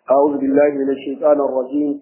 أعوذ بالله من الشيطان الرجيم.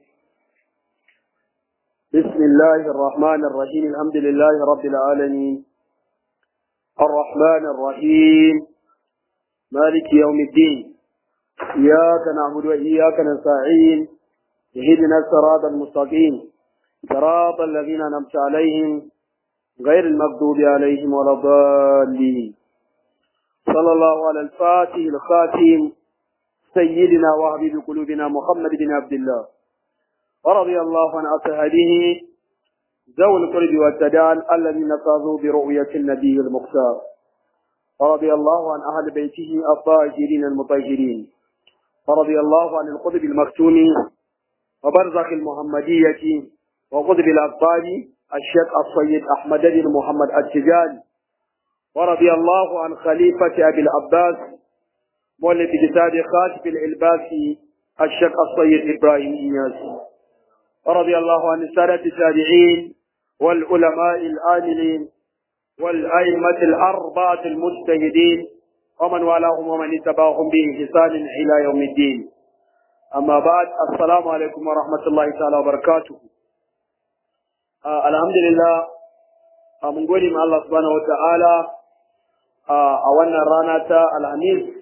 بسم الله الرحمن الرحيم. الحمد لله رب العالمين الرحمن الرحيم مالك يوم الدين. إياك نعبد وإياك نستعين. اهدنا الصراط المستقيم صراط الذين أنعمت عليهم غير المغضوب عليهم ولا الضالين. صلى الله على الفاتح الخاتم سيدنا وحبيب قلوبنا محمد بن عبد الله ورضي الله عن أصحابه ذوي القرب والتدان الذين فازوا برؤية النبي المختار، ورضي الله عن أهل بيته الطاهرين المطهرين، ورضي الله عن القطب المختوم وبرزخ المحمدية وقطب الأقطاب الشيخ السيد أحمد بن محمد التجاني، ورضي الله عن خليفة أبي العباس مؤلف كتاب خاتم الإلباسي الشيخ السيد إبراهيم إياس، ورضي الله عن السادة التابعين والعلماء العاملين والأئمة الأربعة المجتهدين ومن والاهم ومن اتبعهم بإحسان إلى يوم الدين. أما بعد، السلام عليكم ورحمة الله تعالى وبركاته. الحمد لله mun gode ma Allah subhanahu wataala a wannan rana ta Alhamis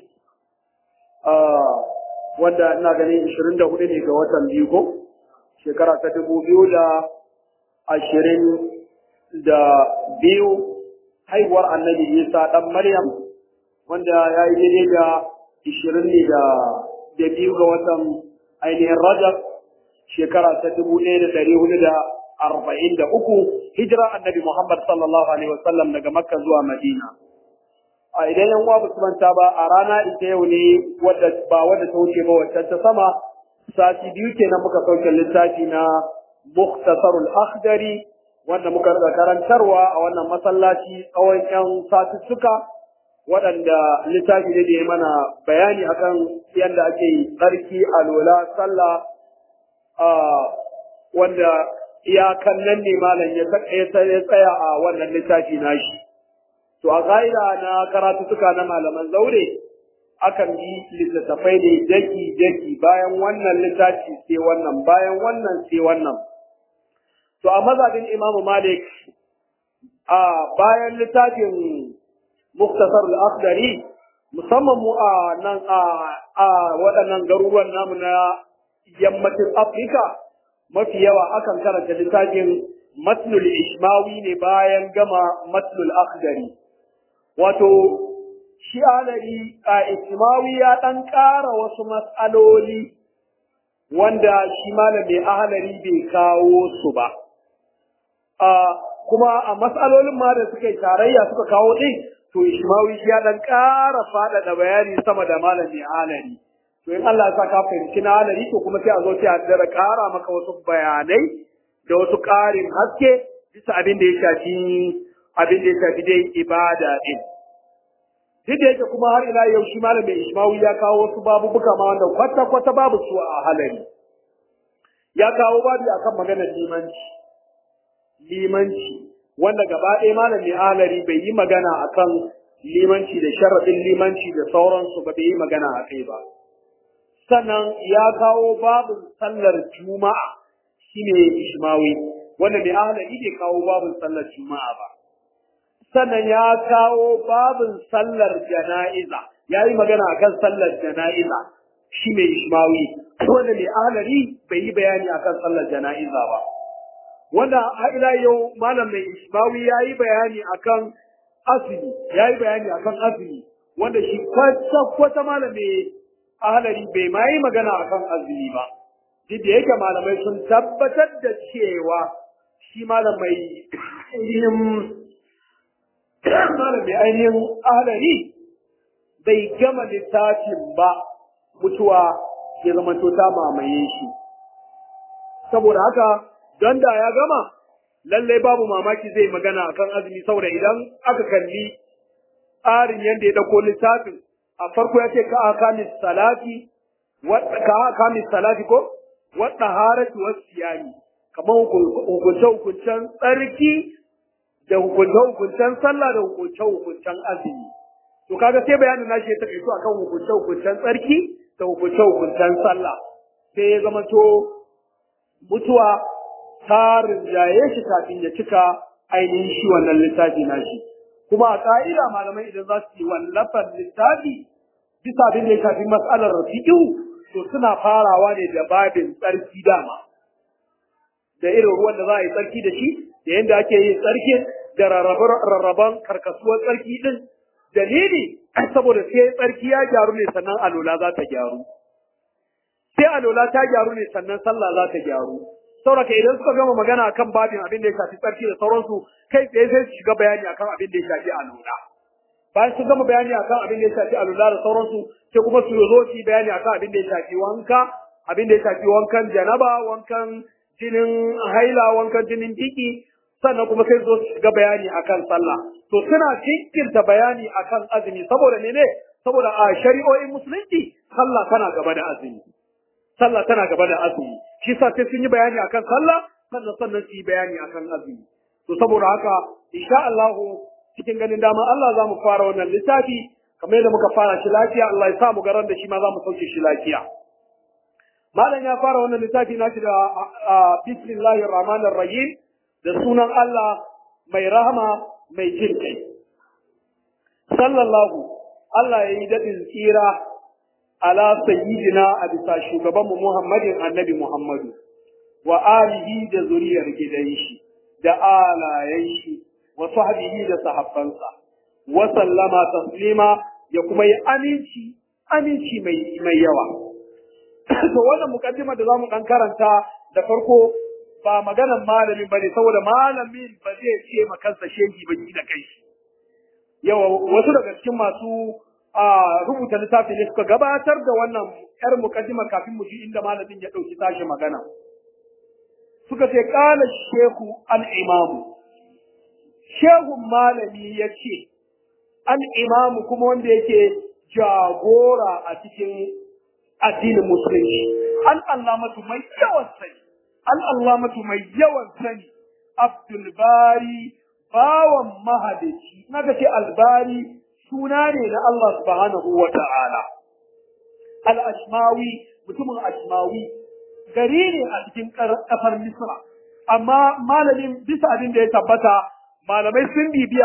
wanda ina ganin 24 ne ga watan biyu ko shekara ta 2022 haihuwar Annabi Isa dan Maryam, wanda ya yi daidai da 20 ne da biyu ga watan ainihin Rajab shekara ta 1443 hijira Annabi Muhammad sallallahu alaihi wasallam daga Makka zuwa Madina. A idan yan uwa basu manta ba, a rana ita yau ne wadda ta wuce ba wacce ta sama, sati biyu kenan muka sauke littafi na Mukhtasarul Akhdari wanda muka rika karantarwa a wannan masallaci tsawon yan satuttuka, waɗanda littafi ne da ya mana bayani akan yadda ake tsarki, alola, sallah, wanda iyakan nan ne malam ya tsaya a wannan littafi nashi. To a ƙa'ida na karatutuka na malaman zaure akan bi littattafai ne daki bayan wannan littafi sai wannan, bayan wannan sai wannan. To a mazhabin Imam Malik, a bayan littafin Muktasar al-Akhdari, musamman mu a nan a waɗannan garuruwan namu na yammacin Afirka, mafi yawa akan karanta littafin Matnul Ishmawi ne bayan gama Matnul Akhdari. Wato, shi alari a Ishmawi ya ɗan ƙara wasu matsaloli wanda shi malami ahalari bai kawo su ba. Kuma a matsalolin ma da suka yi tarayya suka kawo ɗin, to Ishmawi ya ɗan ƙara faɗaɗa bayani sama da malami ahalari. To in Allah ya sa ka fahimci na ahalari, to kuma sai a zo sai a dara ƙara maka wasu bayanai da wasu ƙarin haske bisa abin da ya shafi dai ibada din. Duk da yake kuma har ila yau shi malamin Ishmawi ya kawo wasu babubuka ma wanda kwata babu su a halari. Ya kawo babu akan maganar limanci wanda gaba ɗaya malamin halari bai yi magana akan limanci da sharaɗin limanci da sauransu ba, bai yi magana a kai ba. Sannan ya kawo babin sallar Juma'a shine Ishmawi, wanda mai ahalari bai kawo babin sallar Juma'a ba. Sannan ya kawo babin sallar jana'iza, ya yi magana akan sallar jana'iza shi mai Ishmawi, wanda mai ahalari bai yi bayani akan sallar jana'iza ba. Wanda a ila yau malam mai Ishmawi ya yi bayani akan azumi, wanda shi kwata malam mai ahalari bai ma yi magana akan azumi ba. Duk da yake malamai sun tabbatar da cewa shi malam mai ainihin ahalari bai gama littafin ba, mutuwa ya zama ta mamaye shi. Saboda haka, don da ya gama, lallai babu mamaki zai magana akan azumi, saboda idan aka kalli tsarin yadda ya dauko littafin, a farko ya ce ka akamis salati ko wadda haratu wasu siyami, kamar hukunce-hukuncen tsarki da hukunce-hukuncen sallah da hukunce-hukuncen azumi. To kaga sai bayanin nashi ya taƙaito akan hukunce-hukuncen tsarki da hukunce-hukuncen sallah. sai ya zamanto mutuwa ta rinjaye shi kafin ya cika ainihin shi wannan littafi nashi. Kuma a ƙa'ida malamai idan za su yi wallafar littafi bisa abin da ya shafi matsalar fiƙihu to suna farawa ne da babin tsarki dama. Da irin ruwan da za a yi tsarki da shi, da yadda ake yin tsarki da rarraban karkasuwar tsarki din. Dalili saboda sai tsarki ya gyaru ne sannan alola za ta gyaru. Sai alola ta gyaru ne sannan sallah za ta gyaru. Sauraka idan suka gama magana akan babin abin da ya shafi tsarki da sauransu, kai tsaye sai su shiga bayani akan abin da ya shafi alola. Bayan sun gama bayani akan abin da ya shafi alola da sauransu, sai kuma su zo su yi bayani akan abin da ya shafi wanka, abin da ya shafi wankan janaba, wankan jinin haila, wankan jinin biki, sannan kuma sai zo su shiga bayani akan sallah. To suna jinkirta bayani akan azumi saboda ne saboda a shari'o'in musulunci sallah tana gaba da azumi. Sallah tana gaba da azumi. Shi sa sai sun yi bayani akan sallah sannan su yi bayani akan azumi. To saboda haka insha Allah cikin ganin dama Allah za mu fara wannan littafi kamar yadda muka fara shi lafiya, Allah ya sa mu garan da shi ma za mu sauke shi lafiya. Malam ya fara wannan littafi nashi da bismillahir rahmanir rahim, da sunan Allah mai rahama mai jin kai. Sallallahu Allah ya yi daɗin tsira ala sayyidina a bisa shugabanmu Muhammadin annabi Muhammadu wa alihi da zuriyar gidan shi da alayen shi wa sahbihi da sahabbansa wa sallama taslima ya kuma yi aminci mai yawa. To wannan mukaddima da zamu dan karanta da farko ba maganan malamin bane saboda malamin ba zai ce makansa shehi ba da kai. Yawa wasu daga cikin masu rubuta littafi ne suka gabatar da wannan yar mukaddima kafin mu ji inda malamin ya dauki tashi magana. Suka ce qala shehu al-imamu, shehu malami yace al-imamu kuma wanda yake jagora a cikin addinin musulunci, al-allamatu mai yawan sani, Abdul Bari bawan mahadaci. Naga ce albari suna ne na Allah subhanahu wa ta'ala. Al-Ashmawi, mutumin Ashmawi, gari ne a cikin ƙasar Misra, amma malamin bisa abin da ya tabbata malamai sun bibiya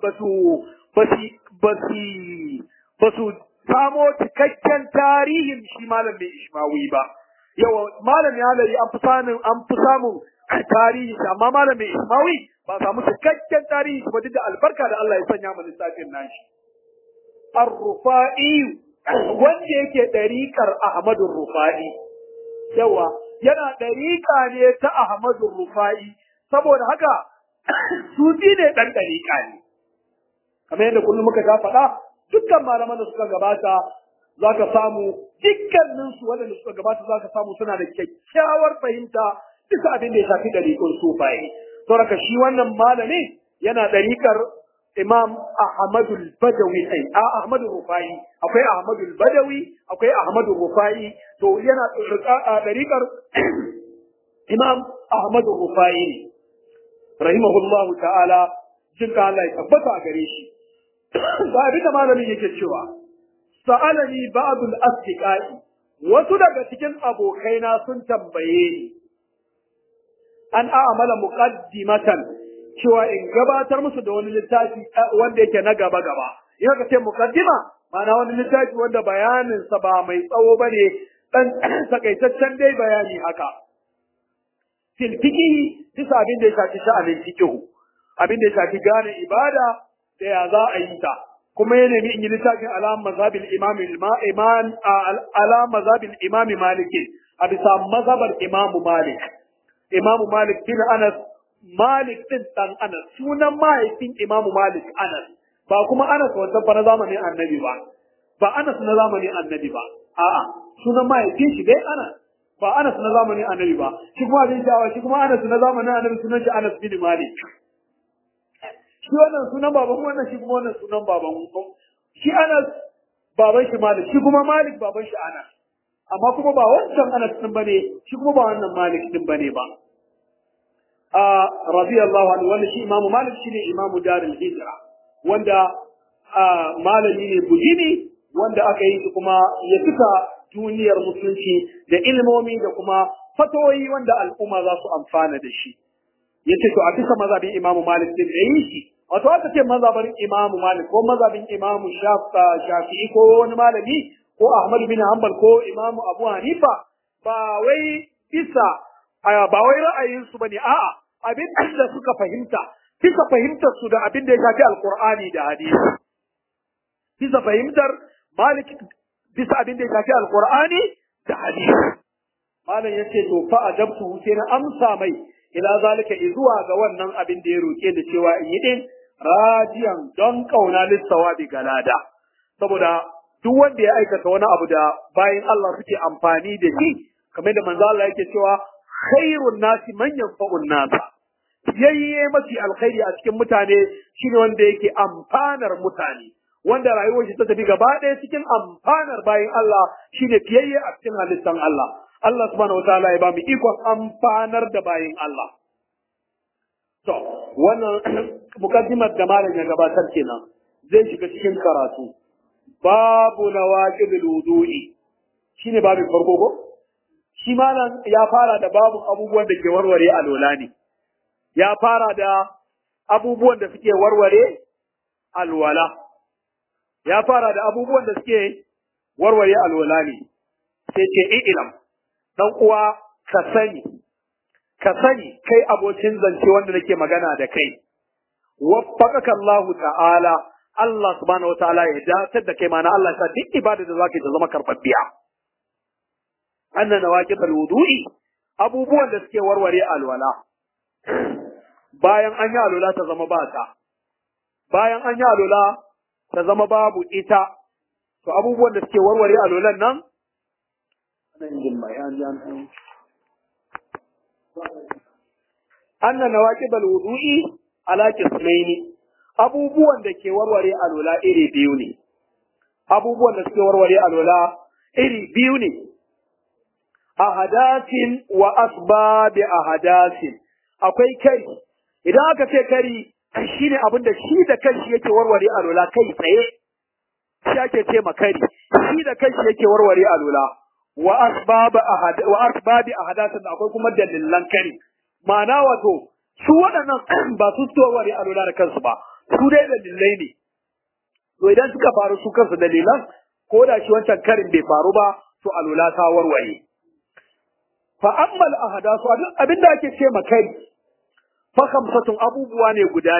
ba su samo cikakken tarihin shi malam mai Ishmawi ba. Yawa malam ya lari an fi samun tarihi amma malam mai Ishmawi ba samu cikakken tarihi ba duk da albarka da Allah ya sanya mu lissafin nashi. Ar-Rufa'i wanda yake ɗariƙar Ahmadu Rufa'i. Yawa yana ɗariƙa ne ta Ahmadu Rufa'i saboda haka sufi ne ɗan ɗariƙa ne. Kamar yadda kullum muka ta faɗa dukkan malaman da suka gabata za ka samu dukkaninsu waɗanda suka gabata za ka samu suna da kyakkyawar fahimta bisa abin da ya shafi ɗariƙun sufaye. Saboda shi wannan malami yana ɗariƙar Imam Ahmadu Badawi Ahmadu Rufai, akwai Ahmadu Badawi, akwai Ahmadu Rufai, to yana ɗariƙar Imam Ahmadu Rufai ne. Rahimahullahu ta'ala, jin ka Allah ya tabbata a gare shi. Ga abin da malamin yake cewa, sa'alani ba'dul asdiqai, wasu daga cikin abokaina sun tambaye ni an a'amala muqaddimatan cewa in gabatar musu da wani littafi wanda yake na gaba gaba. In ka ce muqaddima ma'ana wani littafi wanda bayanin sa ba mai tsawo bane, dan takaitaccen dai bayani haka. Fil fiqhi bisa abin da ya shafi sha'anin fiqhu, abin da ya shafi gane ibada da ya za a yi ta. Kuma ya nemi in yi littafin ala mazhabil imam Malik a bisa mazhabar Imam Malik. Imam Malik bin Anas, Malik din dan Anas, sunan mahaifin Imam Malik Anas, ba kuma Anas wancan fa na zamanin Annabi ba, ba Anas na zamanin Annabi ba, a'a sunan mahaifin shi dai Anas, ba Anas na zamanin Annabi ba, shi kuma bin jawa shi kuma Anas na zamanin Annabi sunan shi Anas bin Malik. Shi wannan sunan baban wannan, shi kuma wannan sunan baban shi Anas baban shi Malik, shi kuma Malik baban shi Anas, amma kuma ba wancan Anas din bane, shi kuma ba wannan Malik din bane ba. Radiyallahu anhu, wanda shi Imam Malik shine Imam Darul Hijra, wanda malami ne bujini wanda aka yi kuma ya cika duniyar musulunci da ilmomi da kuma fatoyi wanda al'umma za su amfana da shi. Yace to a bisa mazhabin Imam Malik din da yi shi. Wato aka ce mazhabin Imam Malik ko mazhabin Imam Shafi'i ko wani malami ko Ahmad bin Hanbal ko Imam Abu Hanifa ba wai bisa ba wai ra'ayinsu bane, a'a abin da suka fahimta bisa fahimtar su da abin da ya shafi alqur'ani da hadisi, bisa fahimtar Malik bisa abin da ya shafi alqur'ani da hadisi. Malam yace to fa ajabtu sai na amsa mai ila zalika zuwa ga wannan abin da ya roke da cewa in yi din rajiyan don kauna lissawabi galada, saboda duk wanda ya aikata wani abu da bayan Allah suke amfani da shi, kamar da manzo Allah yake cewa khairun nasi man yanfa'un nasa, yayye mafi alkhairi a cikin mutane shine wanda yake amfanar mutane, wanda rayuwar shi ta tafi gaba ɗaya cikin amfanar bayan Allah shine fiyayye a cikin halittan Allah. Allah subhanahu wataala ya ba mu ikon amfanar da bayan Allah. To wannan mukaddimar da malam ya gabatar kenan, zai shiga cikin karatu. Babu nawaqidul wudu'i shine babin farko ko? Shi malam ya fara da babu abubuwan da ke warware alwala ne. Ya fara da abubuwan da suke warware alwala. Ya fara da abubuwan da suke warware alwala ne. Sai ce ilam, dan uwa ka sani kai abokin zance wanda nake magana da kai. Waffaqaka Allahu ta'ala, Allah subhanahu wataala ya dace da kai, mana Allah ya sa duk ibada da zaka yi ta zama karɓaɓɓiya. Anna nawaqidul wudu'i, abubuwan da suke warware alwala. Bayan an yi alwala ta zama ba ta. Bayan an yi alwala ta zama babu ita. To abubuwan da suke warware alwalan nan anna nawaqidul wudu'i ala qismaini, abubuwan da ke warware alwala iri biyu ne. Abubuwan da suke warware alwala iri biyu ne. Ahadasin wa asbabi ahadasin. Akwai kari. Idan aka ce kari shine abin da shi da kanshi yake warware alwala kai tsaye. Shi ake ce ma kari. Shi da kanshi yake warware alwala. Wa asbabi ahadasin, akwai kuma dalilan kari. Ma'ana wato su waɗannan ba su warware alwala da kansu ba. Su dai dalilai ne. To idan suka faru su kansu dalilan, ko da shi wancan karin bai faru ba, to alwala ta warware. Fa ammal ahadasu, abin da ake ce ma kai fa khamsatun, abubuwa ne guda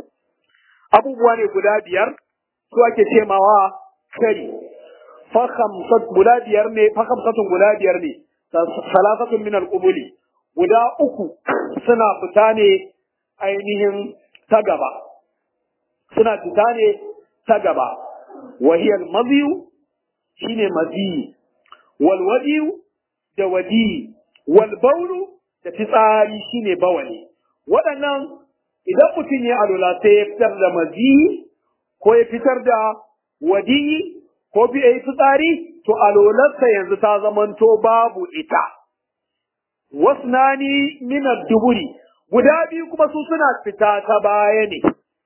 biyar su ake ce mawa kai. Fa khamsatun guda biyar ne salasatun min al-qubuli, guda uku suna fita ne ainihin ta gaba, wahiyal maziyu shine maziyi, wal wadiyu da wadiyi, wal baulu da fitsari shine bawali. Waɗannan idan mutum ya alula sai ya fitar da maziyi ko ya fitar da wadiyi ko ya yi fitsari, to alularsa yanzu ta zamanto babu ita. Wasnani min ad-duburi, guda biyu kuma su suna fita ta baya ne.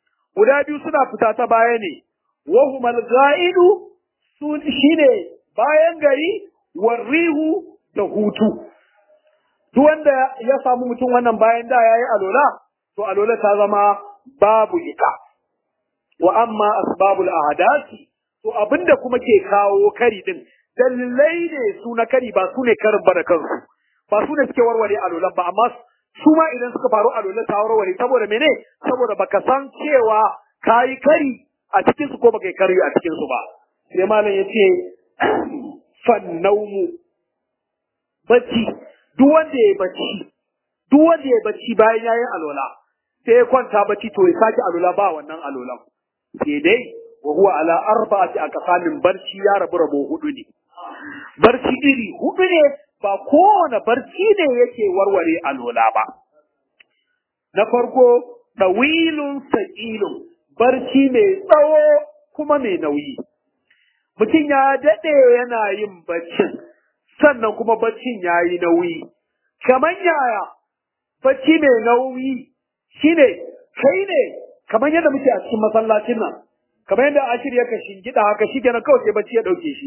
Wa humal ga'idu, su shine bayan gari, warrihu da hutu. Duk wanda ya samu mutum wannan bayan da yayi alola, to alola ta zama babu ita. Wa amma asbabul ahdasi, to abinda kuma ke kawo kari din, dalilai ne su na kari, ba su ne karin ba da kansu, ba su ne suke warware alolan ba, amma su ma idan suka faru alola ta warware. Saboda mene? Saboda baka san cewa kayi kari a cikin su ko baka yi kari a cikin su ba. Sai malam yace fannaumu, bacci. Duk wanda ya bacci bayan yayin alola sai ya kwanta bacci, to ya sake alola ba wannan alolan. Sai dai wa huwa ala arba'ati aqsamin, barci ya rabo hudu ne. Barci iri hudu ne, ba kowane barci ne yake warware alola ba. Na farko, dawilun saqilun, barci mai tsawo kuma mai nauyi. Mutum ya dade yana yin baccin, sannan kuma baccin ya yi nauyi. Kamar yaya bacci mai nauyi shine kai ne, kamar yadda muke a cikin masallacin nan, kamar yadda ashir ya kashin gida haka, shi kenan kawai sai bacci ya dauke shi,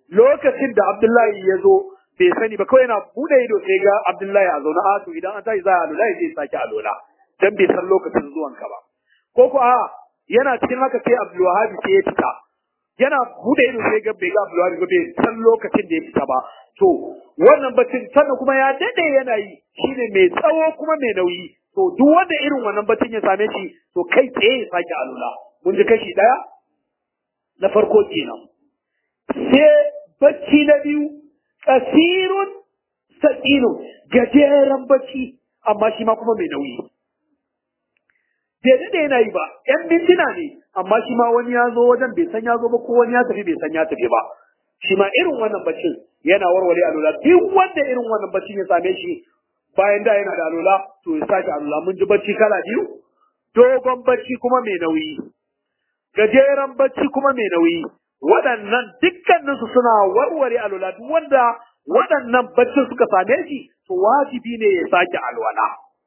lokacin da Abdullahi ya zo bai sani ba kawai yana bude ido sai ga Abdullahi a zaune a to idan an tashi za a alola zai sake alola dan bai san lokacin zuwan ka ba ko ko a yana cikin haka sai Abdul Wahhab sai ya fita yana bude ido sai ga bai ga Abdul Wahhab ba bai san lokacin da ya fita ba to wannan bacin sannan kuma ya dade yana yi shine mai tsawo kuma mai nauyi to duk wanda irin wannan bacin ya same shi to kai tsaye ya sake alola mun ji kashi daya na farko kenan sai bacci na biyu kasirun saƙinun gajeren bacci amma shi ma kuma mai nauyi bai daɗe yana yi ba ‘yan mintuna ne amma shi ma wani ya zo wajen bai san ya zo ba ko wani ya tafi bai san ya tafi ba shi ma irin wannan baccin yana warware alola duk wanda irin wannan baccin ya same shi bayan da yana da alola to ya sake alola mun ji bacci kala biyu dogon bacci kuma mai nauyi gajeren bacci kuma mai nauyi waɗannan dukkaninsu suna warware alwala duk wanda waɗannan baccin suka same shi to wajibi ne ya sake alwala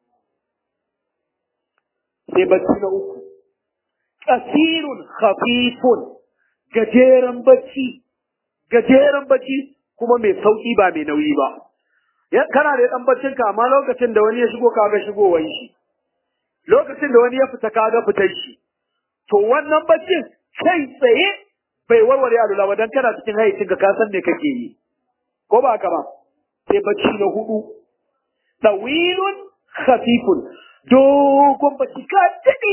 sai bacci na uku kasirun khafifun gajeren bacci kuma mai sauki ba mai nauyi ba kana da dan baccin ka amma lokacin da wani ya shigo ka ga shigowar shi lokacin da wani ya fita ka ga fitar shi to wannan baccin kai tsaye bai warware alula ba dan kana cikin hayyacin ka san me kake yi ko ba haka ba sai bacci na hudu tawilun khafifun dogon bacci ka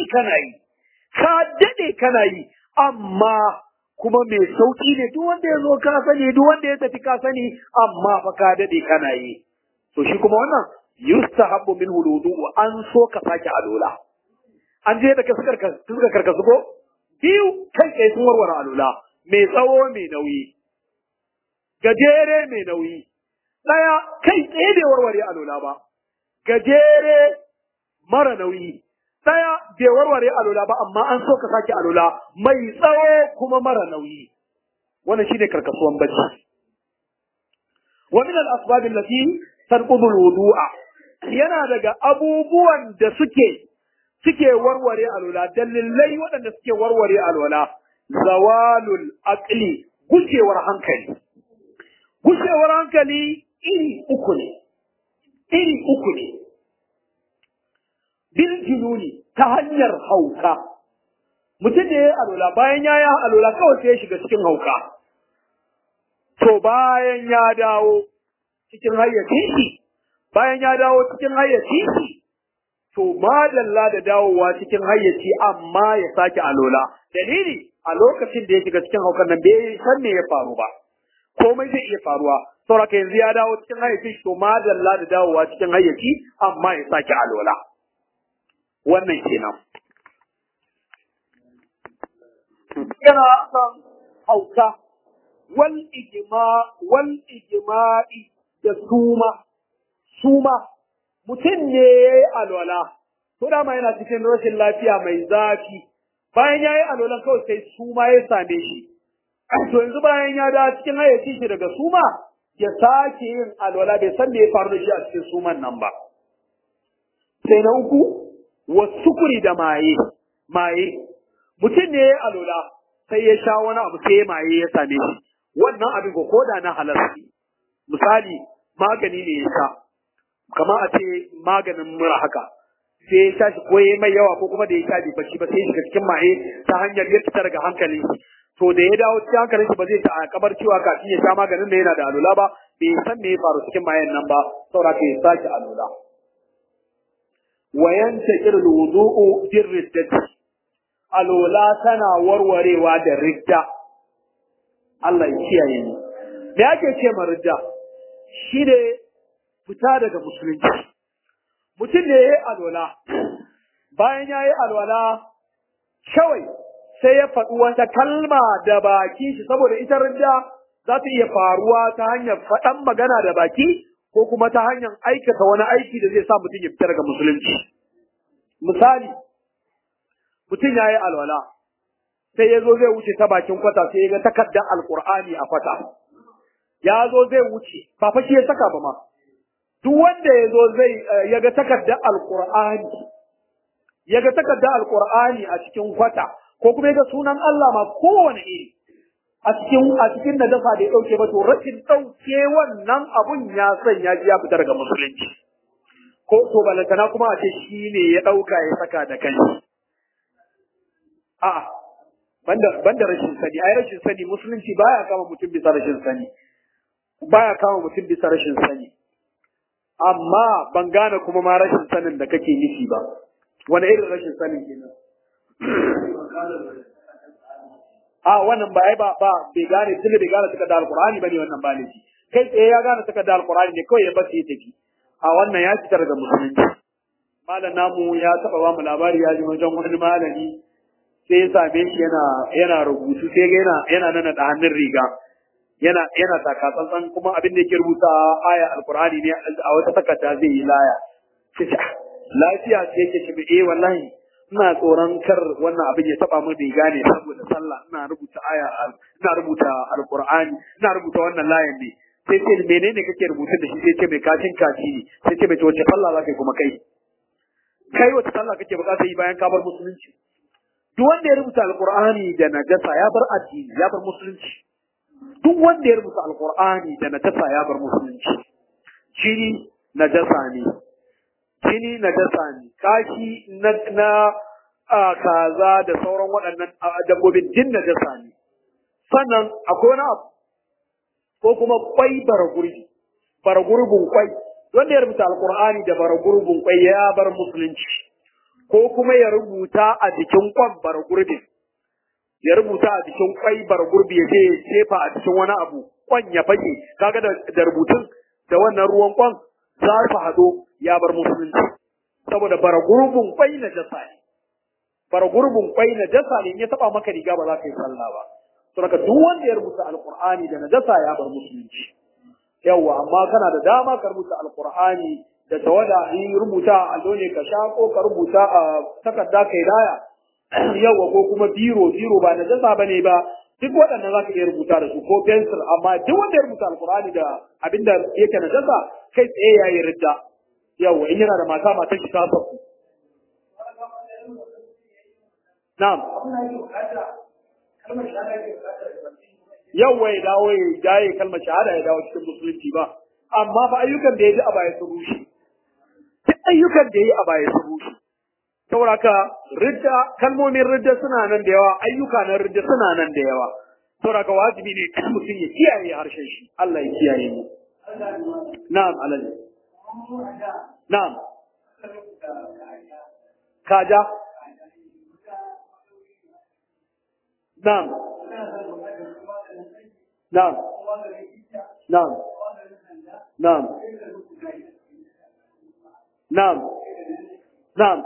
dade kana yi amma kuma mai sauki ne duk wanda ya zo ka sani duk wanda ya tafi ka sani amma fa ka dade kana yi to shi kuma wannan yustahabbu min wudu an so ka sake alula an je da suka karkasu ko biyu kai kai sun warware alula mai tsawo mai nauyi gajere mai nauyi daya kai tsaye bai warware alula ba gajere mara nauyi daya bai warware alula ba amma an so ka sake alula mai tsawo kuma mara nauyi wannan shine karkasuwan bacci wa min al-asbab allati tanqudu al-wudu'a yana daga abubuwan da suke warware alwala dalilai waɗanda suke warware alwala zawalul aqli gushewar hankali iri uku ne bil jununi ta hanyar hauka mutum da ya alwala bayan ya yi alwala kawai sai ya shiga cikin hauka to bayan ya dawo cikin hayyaci to madalla da dawowa cikin hayyaci amma ya sake alola dalili a lokacin da ya shiga cikin haukan nan bai san me ya faru ba komai zai iya faruwa saboda yanzu ya dawo cikin hayyaci to madalla da dawowa cikin hayyaci amma ya sake alola wannan kenan yana san hauka wal ijma'i da suma mutum ne ya yi alwala, to dama yana cikin rashin lafiya mai zafi, bayan ya yi alwalan kawai sai suma ya same shi. To yanzu bayan ya da cikin hayyaci shi daga suma, ya sake yin alwala bai san me ya faru da shi a cikin suman nan ba. Sai na uku, wasukuri da maye. Mutum ne ya yi alwala, sai ya sha wani abu sai maye ya same shi. Wannan abin ko da na halarci. Misali, magani ne ya sha. Kama a ce maganin mura haka sai ya tashi ko yayi mai yawa ko kuma da ya tashi bacci ba sai ya shiga cikin maye ta hanyar ya fita daga hankalin shi to da ya dawo cikin hankalin shi ba zai ta kabar cewa kafin ya sha maganin da yana da alula ba bai san me ya faru cikin mayen nan ba saboda ka ya sake alula wa yantaqir alwudu'u birriddati alula tana warwarewa da ridda Allah ya kiyaye ni me yake ce ma ridda shi ne fita daga musulunci mutum ne ya yi alwala bayan ya yi alwala kawai sai ya faɗi wata kalma da baki shi saboda ita ridda za ta iya faruwa ta hanyar faɗan magana da baki ko kuma ta hanyar aikata wani aiki da zai sa mutum ya fita daga musulunci misali mutum ya yi alwala sai ya zo zai wuce ta bakin kwata sai ya ga takardar alkur'ani a kwata ya zo zai wuce ba fa shi ya saka ba ma duk wanda ya zo zai ya ga takardar alkur'ani a cikin kwata ko kuma ya ga sunan Allah ma kowane iri a cikin najasa da ya dauke ba to rashin dauke wannan abun ya sanya ya fita daga musulunci ko to balantana kuma a ce shi ne ya dauka ya saka da kanshi a'a banda rashin sani ai rashin sani musulunci baya kama mutum bisa rashin sani baya kama mutum bisa rashin sani amma ban gane kuma ma rashin sanin da kake nufi ba wani irin rashin sanin kenan a wannan ba bai gane tunda bai gane suka da alqur'ani bane wannan ba laifi kai tsaye ya gane suka da alqur'ani ne kawai ya bace ya tafi a wannan ya fitar da musulunci malam namu ya taba ba mu labari ya ji wajen wani malami sai ya same shi yana rubutu sai ga yana nana da hannun riga yana taka tsantsan kuma abin da yake rubuta aya alqur'ani ne a wata takarda zai yi laya sai lafiya sai yake ce wallahi ina tsoron kar wannan abin ya taba mu bai gane saboda sallah ina rubuta ina rubuta alqur'ani ina rubuta wannan layan ne sai ce menene kake rubuta da shi sai ce mai kacin kaci ne sai ce mai wace sallah zaka kuma kai wace sallah kake bukata yi bayan ka bar musulunci duk wanda ya rubuta alqur'ani da najasa ya bar addini ya bar musulunci duk wanda ya rubuta alqur'ani da najasa ya bar musulunci jini najasa ne jini najasa ne kashi na kaza da sauran waɗannan dabbobin jin najasa ne sannan akwai wani abu ko kuma kwai baragurbin kwai wanda ya rubuta alqur'ani da baragurbin kwai ya bar musulunci ko kuma ya rubuta a jikin kwan baragurbin ya rubuta a jikin kwai baragurbi ya je jefa a cikin wani abu kwan ya fage kaga da rubutun da wannan ruwan kwan za su hado ya bar musulunci saboda baragurbin kwai na jasa ne baragurbin kwai na jasa ne ya taba maka riga ba za ka yi sallah ba to daga duk wanda ya rubuta alqur'ani da najasa ya bar musulunci yawa amma kana da dama ka rubuta alqur'ani da tawada in rubuta a ne ka sha ko ka rubuta a takarda kai laya yawa ko kuma biro ba najasa bane ba duk waɗannan za ka iya rubuta da su ko pencil amma duk wanda ya rubuta alqur'ani da abinda yake najasa kai tsaye yayi ridda yawa in yana da mata shi ta saku na'am yawa ya dawo ya jaye kalmar shahada ya dawo cikin musulunci ba amma fa ayyukan da ya ji a baya su rushe duk ayyukan da ya yi a baya su rushe saboda haka ridda kalmomin ridda suna nan da yawa ayyuka na ridda suna nan da yawa saboda haka wajibi ne mutum ya kiyaye harshen shi Allah ya kiyaye mu na'am alaji na'am kaja na'am na'am na'am na'am na'am na'am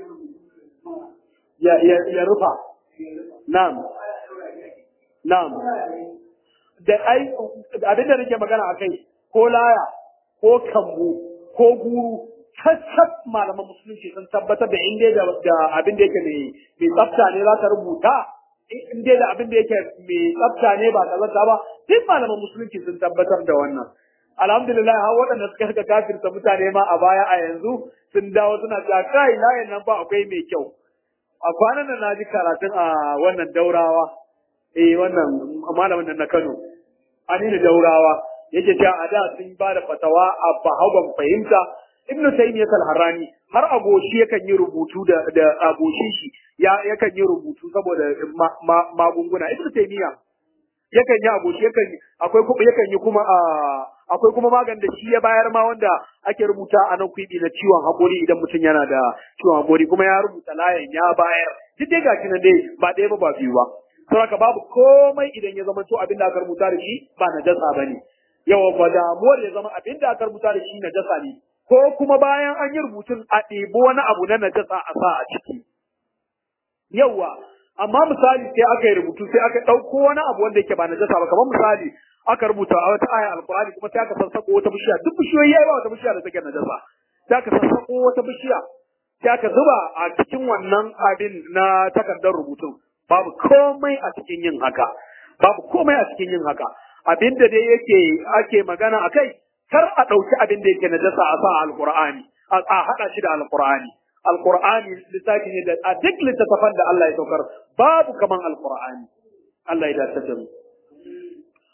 ya rufa na'am na'am da ai abin da nake magana akai ko laya ko kambu ko guru tabbas malaman musulunci sun tabbatar da inda da abin da yake mai tsafta ne za ta rubuta inda da abin da yake mai tsafta ne ba kazanta ba duk malaman musulunci sun tabbatar da wannan alhamdulillah har waɗanda suka haka kafirta mutane ma a baya a yanzu sun dawo suna cewa kai layin nan ba akwai mai kyau a kwanan nan naji karatun a wannan daurawa wannan malamin nan na Kano Aminu Daurawa yake cewa a da sun ba da fatawa a bahawan fahimta Ibn Taymiyyah al-Harrani har agoshi yakan yi rubutu da agoshi shi yakan yi rubutu saboda magunguna Ibn Taymiyyah yakan yi agoshi yakan yi kuma akwai kuma maganin da shi ya bayar ma wanda ake rubuta a nan kwibi na ciwon hakori idan mutum yana da ciwon hakori kuma ya rubuta layin ya bayar duk dai gashi nan dai ba ɗaya ba biyu ba saboda babu komai idan ya zama to abin da aka rubuta da shi ba najasa bane yawa ba damuwar ya zama abin da aka rubuta da shi najasa ne ko kuma bayan an yi rubutun a ɗebi wani abu na najasa a sa a ciki yawa amma misali sai aka yi rubutu sai aka ɗauko wani abu wanda yake ba najasa ba kamar misali aka rubuta a wata aya alqur'ani kuma sai aka sassako wata bishiya duk bishiyoyi yayi ba wata bishiya da take najasa sai aka sassako wata bishiya sai aka zuba a cikin wannan abin na takardar rubutun babu komai a cikin yin haka babu komai a cikin yin haka abinda dai ake magana akai kar a ɗauki abin da yake najasa a sa alqur'ani a haɗa shi da alqur'ani alqur'ani lissafi ne da a duk littattafan da Allah ya saukar babu kaman alqur'ani Allah ya dace da mu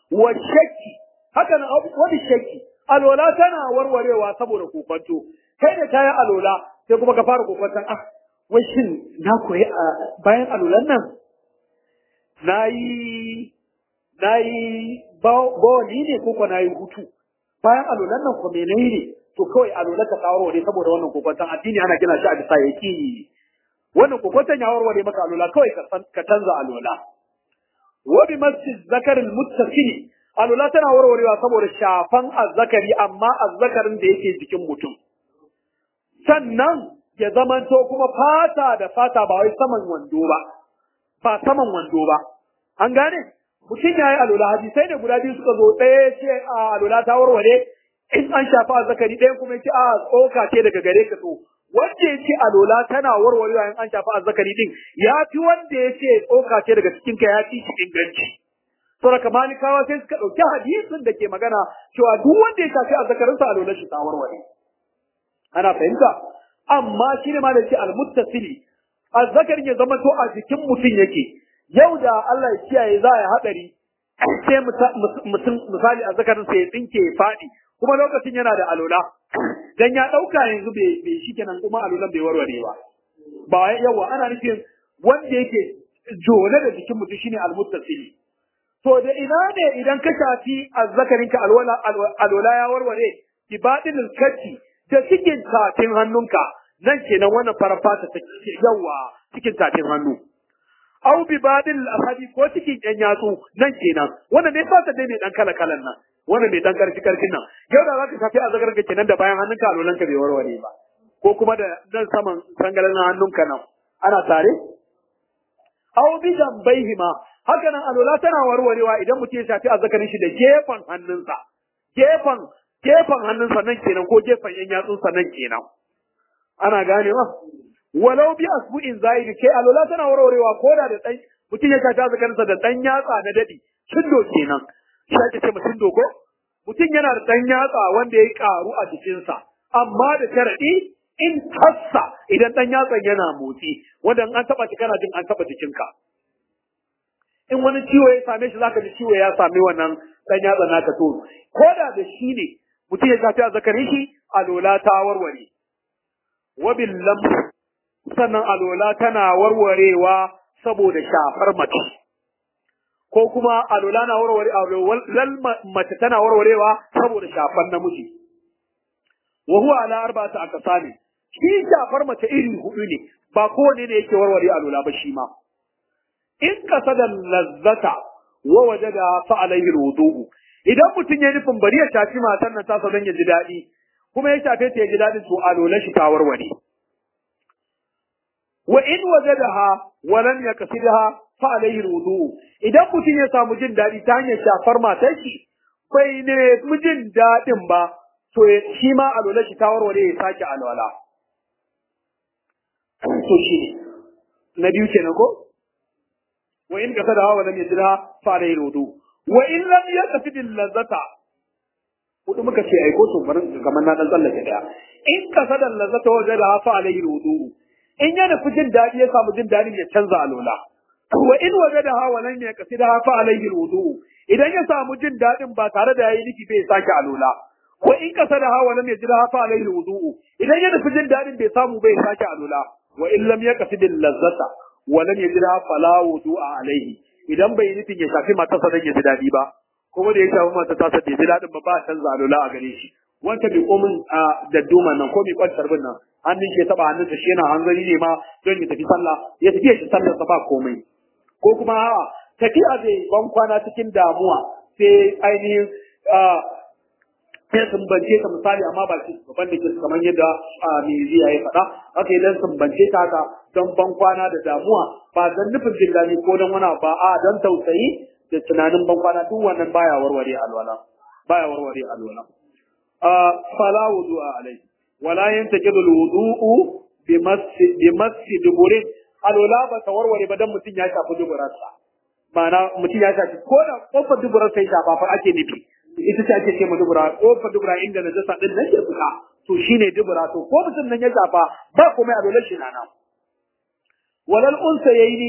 wa shakki haka nan wani shakki alola tana warwarewa saboda kokonto kai da kayan alola sai kuma ka fara kokonton wai shin na koyi bayan alolan nan nayi bawani ne ko nayi hutu bayan alolan nan ko menene ne to kawai alola ka warware saboda wannan kokonton addini ana gina shi a bisa yaqini wannan kokonton ya warware maka alola kawai ka canza alola wa bi masjid zakar al muttafili alola tana warwarewa saboda shafan azzakari amma azzakarin da yake jikin mutum sannan ya zamanto kuma fata da fata ba wai saman wando ba saman wando ba an gane mutum ya yi alola hadisai ne guda biyu suka zo ɗaya ce a alola ta warware in an shafa azzakari ɗaya kuma ce a tsoka ce daga gare ka to wanda ya ce alola tana warwarewa in an shafa azzakari din ya fi wanda ya ce tsoka ce daga cikin ka ya fi shi inganci saboda malikawa sai suka ɗauki hadisin da ke magana cewa duk wanda ya shafi azzakarinsa alola shi ta warware ana fahimta amma shi ne ma da ce almuttasili azzakarin ya zama to a jikin mutum yake yau da Allah ya kiyaye za a yi haɗari sai mutum misali azzakarin sai ya tsinke ya faɗi kuma lokacin yana da alola dan ya ɗauka yanzu bai shi kenan kuma alolan bai warware ba ba yawa ana nufin wanda yake jone da jikin mutum shine almuttasili to da ina ne idan ka shafi azzakarinka alola ya warware ibadin kacci da cikin tafin hannunka nan kenan wannan farar fata ta yawa cikin tafin hannu au bi badil asadi ko cikin yan yatsu nan kenan wannan ne fata dai mai dan kala-kalan nan wannan mai dan karfin nan yau da zaka shafi azzakarinka kenan da bayan hannunka alolanka bai warware ba ko kuma da nan saman sangalan hannunka nan ana tare au bi jambaihima haka nan alola tana warwarewa idan mutum ya shafi azzakarin shi da gefen hannunsa gefen hannunsa nan kenan ko gefen yan yatsunsa nan kenan ana ganewa walau bi asbu'in zaidi kai alola tana warwarewa ko da dan mutum ya shafi azzakarinsa da dan yatsa na dadi cindo kenan shi ake ce mutum ko mutum yana da dan yatsa wanda ya karu a jikinsa amma da sharadi in tassa idan dan yatsan yana motsi wanda an taba shi kana jin an taba jikinka in wani ciwo ya same shi zaka ji ciwo ya same wannan dan yatsan naka to ko da shi ne mutum ya shafi azzakarin shi alola ta warware wabil lam sannan alola tana warwarewa saboda shafar mace ko kuma alola na warware mace tana warwarewa saboda shafar namiji wa huwa ala arba'ati aqsami shi shafar mace iri hudu ne ba kowane ne yake warware alola ba shi ma in kasada lazzata wa wajada fa alayhi alwudu idan mutum ya nufin bari ya shafi matan nan tasa don ya ji daɗi kuma ya shafe ta ya ji daɗin to alolan shi ta warware wa in wajadaha wa lam yaksidha fa alayhi alwudu idan mutum ya samu jin daɗi ta hanyar shafar matar shi bai ne jin daɗin ba to shi ma alolan shi ta warware ya sake alwala to shi ne na biyu kenan ko wa in kasadaha wa lam yajidha fa alayhi alwudu wa in lam yaqsid al-lazzata hudu muka ce ai ko to barin kamar na dan tsallake daya in kasada al-lazzata wa jada fa alayhi al-wudu in ya nufi jin dadi ya samu jin dadin ya canza alola wa in wajadaha wa lam yaqsidha fa alayhi al-wudu idan ya samu jin dadin ba tare da yayi nufi bai sake alola wa in kasadaha wa lam yajidha fa alayhi al-wudu idan ya nufi jin dadin bai samu bai sake alola wa in lam yaqsid al-lazzata wa lam yajidha fala wudu'a alayhi idan bai nufin ya shafi matarsa don ya ji daɗi ba kuma da ya shafi matarsa da ya ji daɗin ba a canza alola a gare shi wanda bai komin da duma nan ko mai kwantar bin nan hannun shi ya taɓa hannunsa shi yana hanzari ne ma don ya tafi sallah ya tafi shi sallarsa ba komai ko kuma tafiya zai ban kwana cikin damuwa sai ainihin ya sumbance ta misali amma ba shi gaban da ke kamar yadda mai ziya ya faɗa haka idan sumbance ta haka don ban kwana da damuwa ba don nufin jin daɗi ko don wani ba a don tausayi da tunanin ban kwana duk wannan baya warware alwala fala wudu'a alai wala yantaqidu alwudu'u bi masjid duburin alwala ba ta warware ba dan mutum ya shafi duburarsa ma'ana mutum ya shafi ko da kofar duburarsa ya shafa fa ake nufi ita ce ake ce ma dubura kofar dubura inda najasa din nan ke fita to shine dubura to ko mutum nan ya shafa ba komai alwala shi na nan walal unsa yayi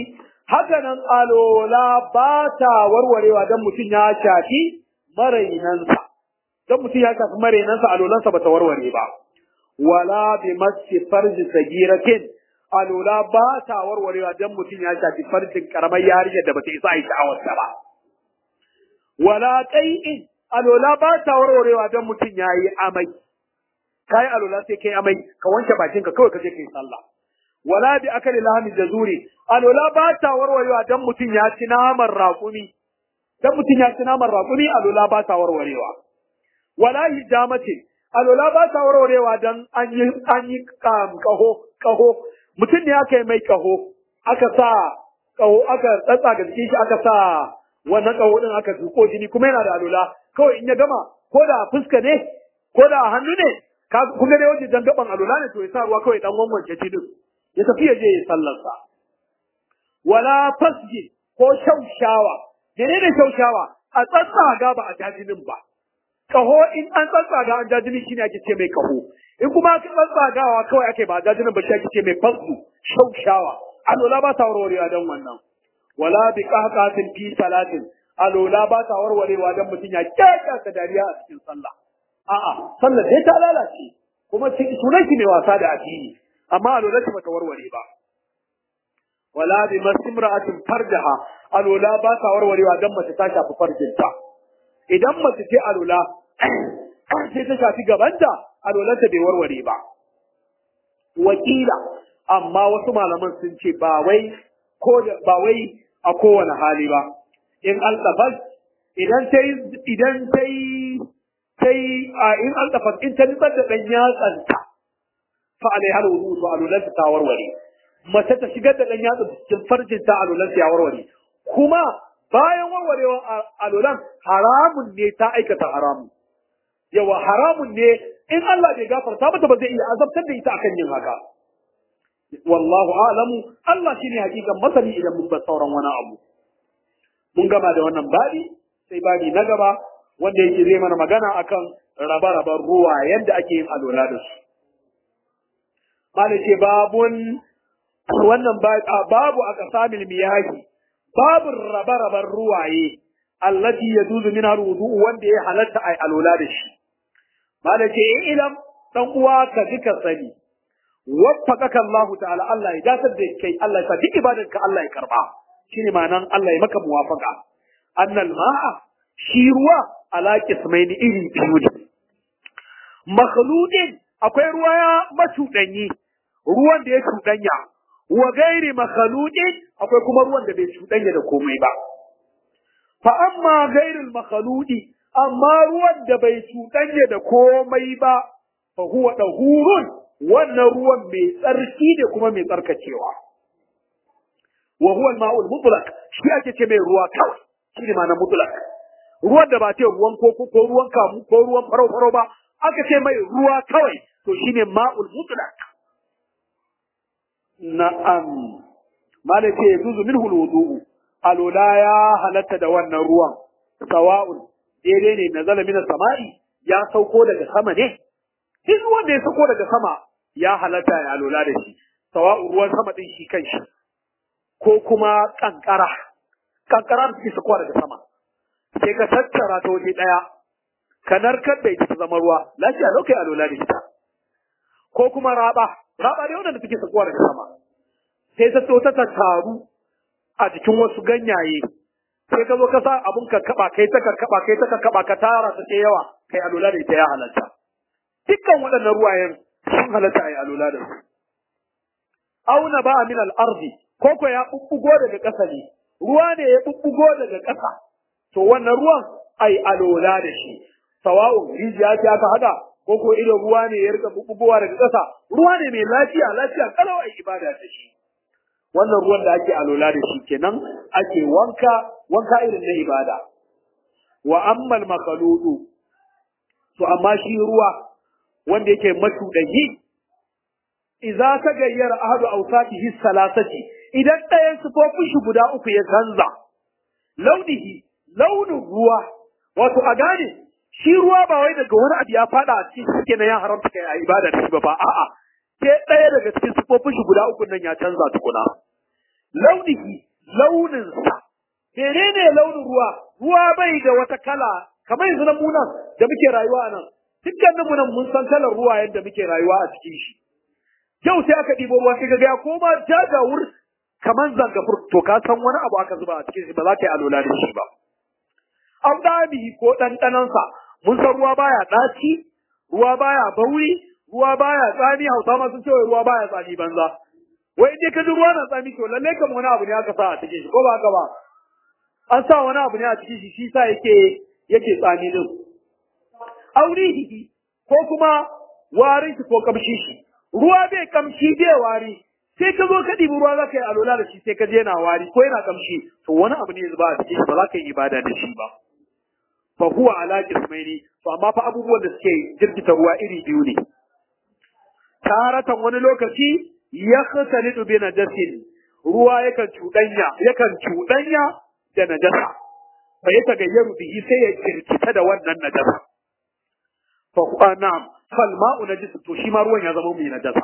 haka nan alola ba ta warwarewa dan mutum ya shafi marainansa dan mutum ya shafi marainansa alolansa ba ta warware ba wala bi masjid farji sagiratin alola ba ta warwarewa dan mutum ya shafi farjin karamar yariyar da bata isa a yi sha'awarta ba wala qai'in alola ba ta warwarewa dan mutum ya yi amai kai alola sai kai amai ka wanke bakinka kawai ka je kai sallah wala bi akali lahmi jazuri alola ba ta warwarewa dan mutum ya ci naman raƙumi dan mutum ya ci naman raƙumi alola ba ta warwarewa wala hijamati alola ba ta warwarewa dan an yi kaho mutum ne aka yi mai kaho aka sa kaho aka tsatsa ga jikin shi aka sa wannan kaho din aka zuko jini kuma yana da alola kawai in ya gama ko da fuska ne ko da hannu ne kun ga dai wajen dan gaban alola ne to ya sa ruwa kawai dan wanwanke jinin ya tafi ya je ya sallarsa wala fasji ko shaushawa menene shaushawa a tsatsaga ba a jajinin ba kaho in an tsatsaga an jajinin shine ake ce mai kaho in kuma aka tsatsagawa kawai ake ba jajinin ba shi ake ce mai fasdu shaushawa alola ba ta warwarewa dan wannan wala bi qahqatin fi salatin alola ba ta warwarewa dan mutun ya kyakkyata dariya a cikin sallah a'a sallar dai ta lalace kuma sunan shi ne wasa da addini amma alola ta bata warware ba wala bi mastimra'atin farjaha alola ba ta warwarewa dan mace ta shafi farjinta idan mace ce alola sai ta shafi gabanta alolanta bai warware ba wakila amma wasu malaman sun ce ba wai a kowane hali ba in altafas idan in altafas in ta nutsar da ɗan yatsanta fa alai hal wudu to alolanta ta warware mace ta shigar da ɗan yatsa cikin farjinta alolanta ya warware kuma bayan warwarewar alolan haramun ne ta aikata haramun yawa haramun ne in Allah bai gafarta mata ba zai iya azabtar da ita akan yin haka wallahu a'lamu Allah shine hakikan masani idan mun ba sauran wani abu mun gama da wannan babi sai babi na gaba wanda yake zai mana magana akan raba-raban ruwa yadda ake yin alola da su malike babun wannan babu aka samil miyahi babu raba-raban ruwaye allati yajuzu min al-wudu wanda ya halatta ai alola da shi malake ilam dan uwa ka duka sani waffaqaka Allah ta'ala Allah ya dasar da kai Allah ya sa duk ibadarka Allah ya karba shine ma'anan Allah ya maka muwafaqa annal ma'a shi ruwa ala qismaini iri biyu ne makhludin akwai ruwa ya matudanyi ruwan da ya tudanya wa gairi makhludin akwai kuma ruwan da bai tudanya da komai ba fa amma gairul makhludi amma ruwan da bai tudanya da komai ba fa huwa dahurun wannan ruwan mai tsarki ne kuma mai tsarkacewa wa huwa al-ma'ul mutlaq shi ake ce mai ruwa kawai shi ne ma'ana mutlaq ruwan da ba ce ruwan koko ko ruwan kamu ko ruwan farau ba aka ce mai ruwa kawai to shine ma'ul mutlaq na'am malaka yajuzu minhu al-wudu'u alola ya halatta da wannan ruwan sawa'un daidai ne nazala min samai ya sauko daga sama ne duk ruwan da ya sauko daga sama ya halatta ya alola da shi sawa'un ruwan sama din shi kanshi ko kuma kankara da take sauko daga sama sai ka tattara ta waje daya ka narkar da ita ta zama ruwa lafiya lau kai alola da ita ko kuma raba ne wanda take sauko daga sama sai ta so ta taru a jikin wasu ganyaye sai ka zo ka sa abun ka kaba kai ta kaba ka tara ta yawa kai alula da ita ya halatta dukkan waɗannan ruwayen sun halatta ai alula da su auna ba min al-ardi ko ya bubbugo daga ƙasa ne ruwa ne ya bubbugo daga ƙasa to wannan ruwan ai alula da shi sawa'un rijiya ta aka hada ko irin ruwa ne ya rika bubbugowa daga ƙasa ruwa ne mai lafiya kalau ai ibada da shi wannan ruwan da ake alola da shi kenan ake wanka irin na ibada wa ammal makhludu to amma shi ruwa wanda yake matudahi idza tagayyara ahadu awsatihi salasati idan ɗayan sifofin shi guda uku ya canza launin ruwa wato a gane shi ruwa ba wai daga wani abu ya fada a cikin shi kenan ya haramta kai a ibada da shi ba a'a sai ɗaya daga cikin sifofin shi guda uku nan ya canza tukuna launihi launinsa. Menene launin ruwa? Ruwa bai da wata kala, kamar yanzu nan munan da muke rayuwa a nan. Dukkanin mu nan mun san kalar ruwa yadda muke rayuwa a cikin shi. Yau sai aka ɗibo ruwa sai ga ya koma jajawur kamar zangafur, to ka san wani abu aka zuba a cikin shi ba za ka yi alola da shi ba. An ɗabihi ko ɗanɗanansa, mun san ruwa baya ɗaci, ruwa baya bauri, ruwa baya tsami, Hausa ma sun ce ruwa baya tsami banza. Wai dai ka ji ruwa na tsami to lallai kam wani abu ne aka sa a cikin shi, ko ba haka ba? An sa wani abu ne a cikin shi, shi sa yake tsami din. Aurihi ko kuma warin shi ko kamshi shi. Ruwa bai kamshi bai wari, sai ka zo ka ɗibi ruwa za ka yi alola da shi sai ka je yana wari ko yana kamshi, to wani abu ne ya zuba a cikin shi ba za ka yi ibada da shi ba. Fa huwa ala qismaini, to amma fa abubuwan da suke jirkita ruwa iri biyu ne. Taratan wani lokaci ya khasalitu bi najasin, ruwa yakan cuɗanya da najasa. Fa ya tagayyaru bihi sai ya jirkita da wannan najasa. Fa huwa na'am, fal ma'u najis, to shi ma ruwan ya zama mai najasa.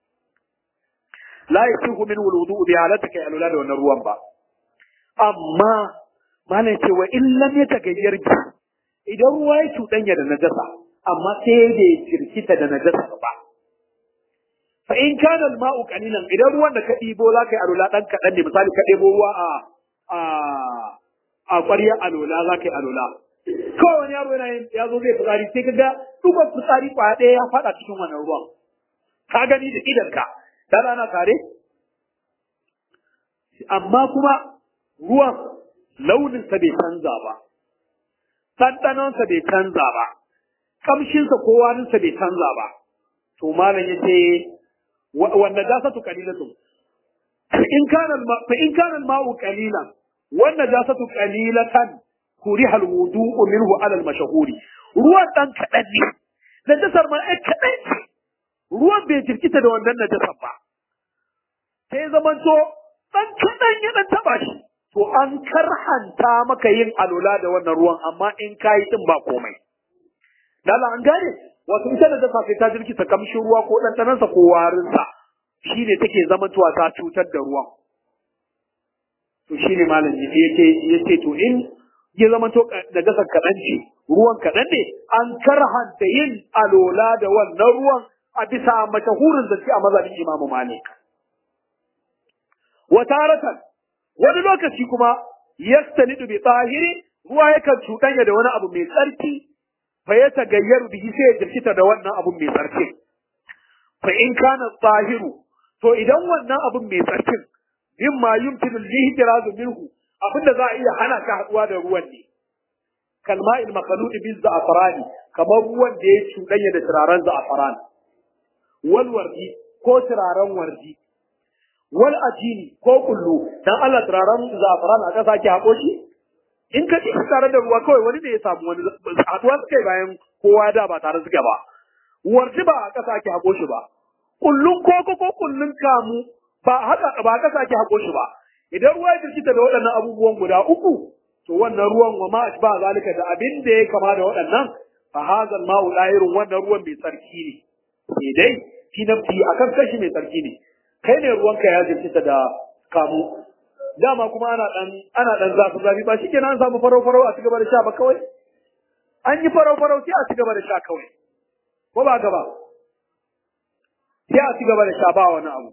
La yasihu min wudu'u bi halataka ya lula da wannan ruwan ba. Amma malai ce wa in lam yatagayyar bi, idan ruwa ya cuɗanya da najasa amma sai bai jirkita da najasa ba. Fa in kana al-ma'u qalilan, idan ruwan da ka ɗibo za ka yi alola ɗan kaɗan ne, misali ka ɗebo ruwa a ƙwaryar alola za ka yi alola. Kawai wani yaro ya zo zai fitsari sai ka ga ɗugon fitsari ƙwaya ɗaya ya faɗa cikin wannan ruwan. Ka gani da idanka, dan ana tare? Amma kuma ruwan launinsa bai canza ba, ɗanɗanonsa bai canza ba, ƙamshinsa ko warinsa bai canza ba. To malam ya ce wanda jasatu qalilatun in kana al-ma'u qalilan wanda jasatu qalilatan kuriha al-wudu'u minhu ala al-mashhuri, ruwan dan kadan ne, najasar ma ai kadan ce, ruwan bai jirkita da wannan najasar ba, sai zamanto dan kadan ya dan taba shi, to an karhanta maka yin alola da wannan ruwan, amma in kayi din ba komai. Dala an gane, wato ita da dafa sai ta jirkita kamshin ruwa ko ɗanɗanansa ko warinsa, shi ne take zamantowa ta cutar da ruwan. To shi ne malam yace to in ya zamanto da gasar kaɗan ce, ruwan kaɗan ne, an karhanta yin alola da wannan ruwan a bisa mashahurin zance a mazhabin Imam Malik. Wa taratan wani lokaci kuma yastanidu bi tahiri, ruwa yakan cuɗanya da wani abu mai tsarki, fa ya tagayyaru bihi sai ya jirkita da wannan abun mai tsarki. Fa in kana tahiru, to idan wannan abun mai tsarkin mimma yumkinu al-ihtirazu minhu, abinda za a iya hana ka haduwa da ruwan ne. Kalma il makhluq bil za'farani, kamar ruwan da ya cuɗanya da turaren za'faran. Wal wardi ko turaren wardi. Wal ajini ko kullu, dan Allah turaren za'faran aka sake hako shi? In ka ci tare da ruwa kawai wani ne ya samu wani haduwa suka yi bayan kowa da ba tare suka ba. Wardi ba a ƙasa ake hako shi ba. Kullun koko ko kullun kamu ba haka ba ƙasa ake hako shi ba. Idan ruwa ya jirkita da waɗannan abubuwan guda uku, to wannan ruwan wa ma ba zalika da abin da ya kama da waɗannan, fa hadha al-ma'u lahirun, wannan ruwan mai tsarki ne. Sai dai fi nafsi akan kashi mai tsarki ne. Kai ne ruwanka ya jirkita da kamu. Dama kuma ana dan zafi ba shikenan an samu farau a cigaba da sha ba kawai. An yi farau sai a cigaba da sha kawai. Ko ba gaba? Sai a cigaba da sha ba wani abu.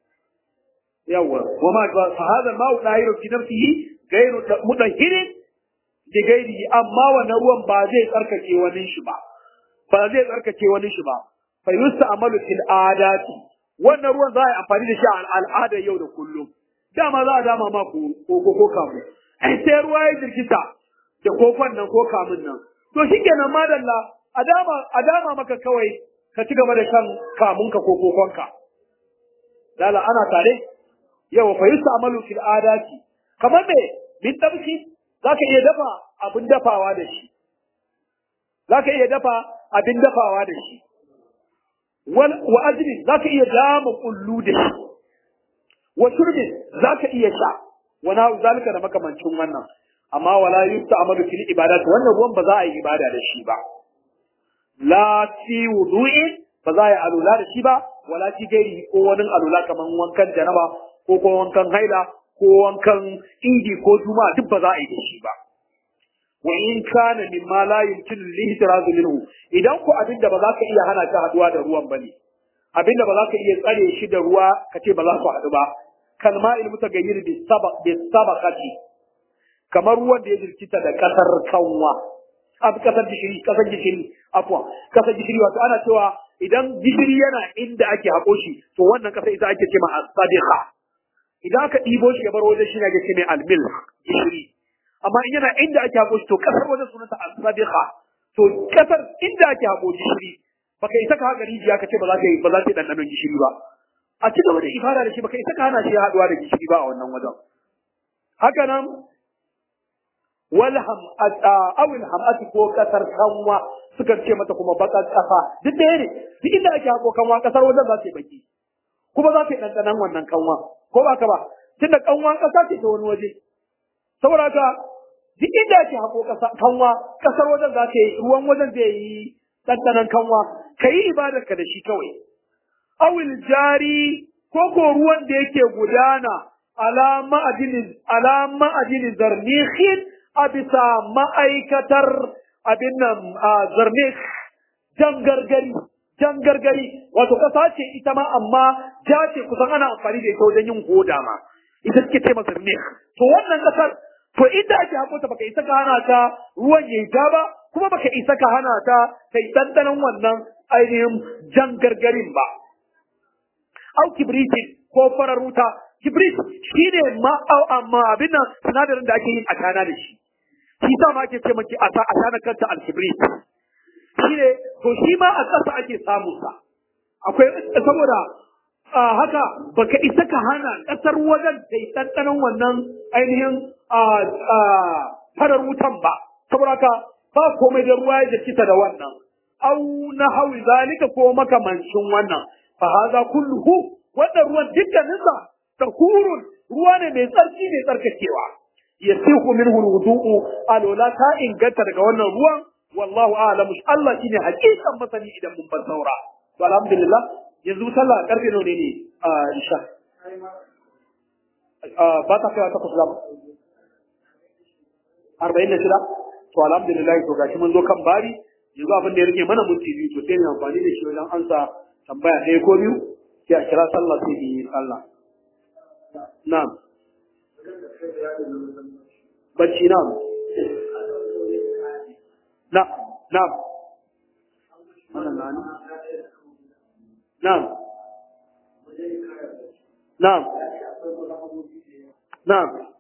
Yawwa, wa ma fa hadha al-ma'u dahiru fi nafsihi ghayru mudahhirin da gairihi, amma wannan ruwan ba zai tsarkake wani shi ba. Ba zai tsarkake wani shi ba. Fa yusta'malu fil adati. Wannan ruwan za a yi amfani da shi a al'adar yau da kullum. Dama za a dama ma ko kamu. Ai sai ruwa ya jirkita da kokon nan ko kamun nan. To shikenan madalla a dama maka kawai ka ci gaba da shan kamunka ko kokonka. Lala ana tare? Yawa fa yusta'malu fil adati. Kamar me min tabshi zaka iya dafa abin dafawa da shi. Zaka iya dafa abin dafawa da shi. Wa ajri zaka iya dama kullu da shi. Wa shurbin zaka iya sha. Wa na zalika da makamancin wannan. Amma wala yusta'malu fil ibadat, wannan ruwan ba za a yi ibada da shi ba. La fi wudu'in, ba za a yi alula da shi ba, wala fi gairi ko wani alula kaman wankan janaba ko wankan haila ko wankan idi ko juma'a duk ba za a yi da shi ba. Wa in kana mimma la yumkinu al-ihtiraz minhu, idan ko abinda ba za ka iya hana ta haduwa da ruwan bane, abinda ba za ka iya tsare shi da ruwa kace ba za su haɗu ba, kalma il mutagayyir bi sabaqati, kamar ruwan da ya jirkita da kasar kanwa, kasar gishiri afwa, kasar gishiri, wato ana cewa idan gishiri yana inda ake haƙo shi to wannan kasa ita ake ce ma as-sadiqa. Idan aka ɗibo shi ya bar wajen shi ne ake ce mai al-mil gishiri, amma in yana inda ake haƙo shi to kasar wajen sunanta as-sadiqa. To kasar inda ake haƙo gishiri baka isa ka haƙa rijiya ka ce ba za ta yi ɗanɗanon gishiri ba, a ci gaba da ibada da shi baka isa ka hana shi haɗuwa da gishiri ba a wannan wajen. Haka nan walham awil hamati ko kasar kanwa suka ce mata kuma bakar kafa, duk ɗaya ne, duk inda ake haƙo kanwa kasar wajen za ta yi baki kuma za ta yi ɗanɗanon wannan kanwa, ko ba ka ba, tunda kanwa ƙasa ce ta wani waje. Saboda haka duk inda ake haƙo kanwa kasar wajen za ta yi, ruwan wajen zai yi ɗanɗanon kanwa, ka yi ibadarka da shi kawai. Awil jari ko ruwan da yake gudana ala ma'adinin zarnihin a bisa ma'aikatar abin nan zarnih, jan gargari, wato kasa ce ita ma amma ja ce, kusan ana amfani da ita wajen yin hoda ma, ita suke ce masa zarnih. To wannan kasar, to inda ake haƙo ta baka isa ka hana ta ruwan yayi ja ba, kuma baka isa ka hana ta kai dandanan wannan ainihin jan gargarin ba. Au kibritin ko farar wuta, kibrit shine amma abin nan sinadarin da ake yin ashana da shi, shi sa ma ake ce maki ashana kanta al-kibrit shine, to shi ma a ƙasa ake samun sa. Akwai saboda haka baka isa ka hana ƙasar wajen kai dandanan wannan ainihin farar wutan ba, saboda haka ba komai da ruwa ya jikita da wannan. Au na hawi zalika ko makamancin wannan, fa haza kulluhu, wannan ruwan dukkaninsa tahurun, ruwa ne mai tsarki mai tsarkakewa. Yasihu minhu alwudu'u, alola ta inganta daga wannan ruwan, wallahu a'lamu, Allah shine hakikan masani idan mun bar saura. To alhamdulillah, yanzu sallah karfe nawa ne isha? Ba ta kai ta kusa 46. To alhamdulillah, to gashi mun zo kan bari, yanzu abin da ya rage mana minti biyu, to sai mu amfani da shi wajen ansa tambaya ɗaya ko biyu, sai a kira sallah sai mu yi sallah. Na'am. Bacci na'am. Na'am. Wannan nani? Na'am. Na'am. Na'am.